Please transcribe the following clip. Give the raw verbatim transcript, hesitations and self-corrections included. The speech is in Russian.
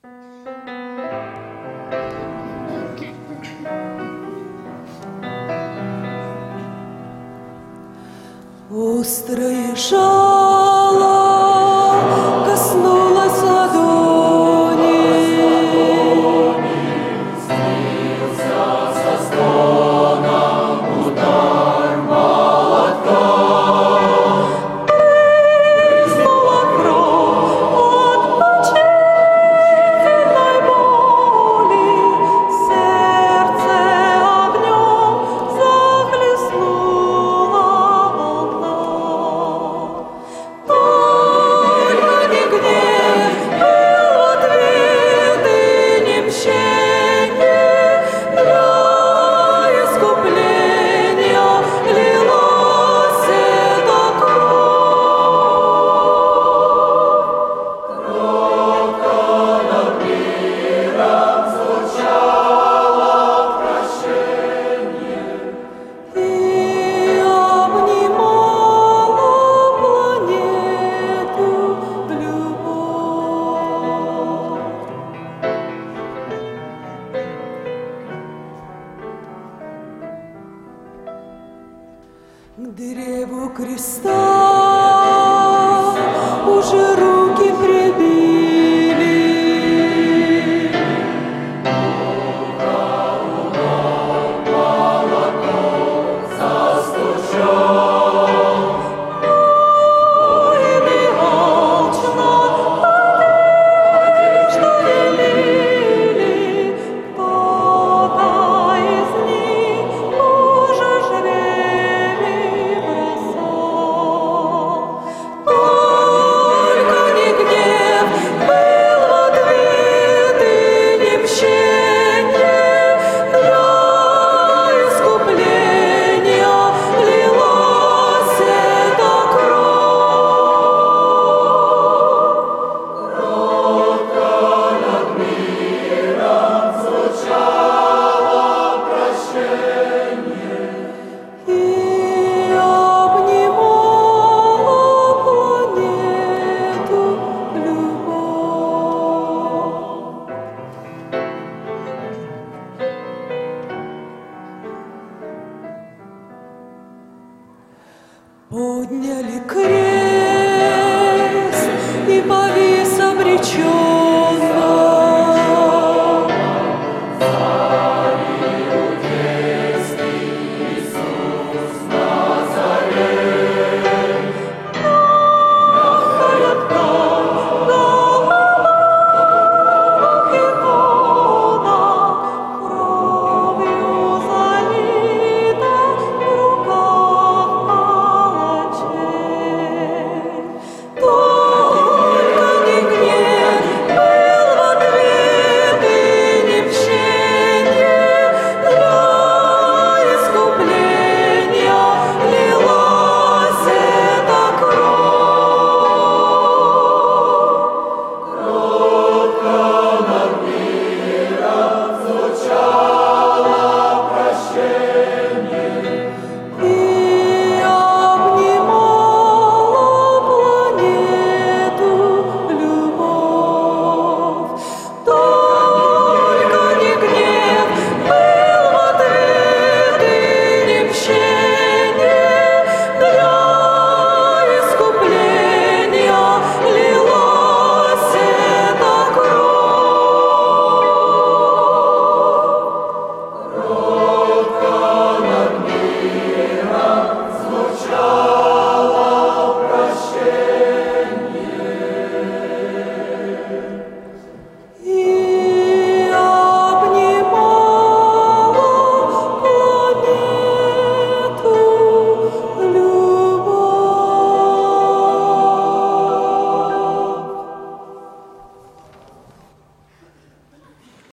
Острое жало коснулось ладони, снился со стоном удар молотка. Брызнула кровь от мучительной боли, сердце огнем захлестнула волна. Только не гнев был в ответ и не мщение, для искупления лилась эта кровь. Кротко над миром звучало прощение и обнимала планету любовь. К древу креста уже руки прибили. Застучал, воины алчно надежды лили. Кто-то из них уже жребий бросал. Только не гнев был в ответ и не мщение, для искупления лилась эта кровь. Кротко над миром звучало прощение и обнимала планету любовь. Подняли крест, и повис обречен.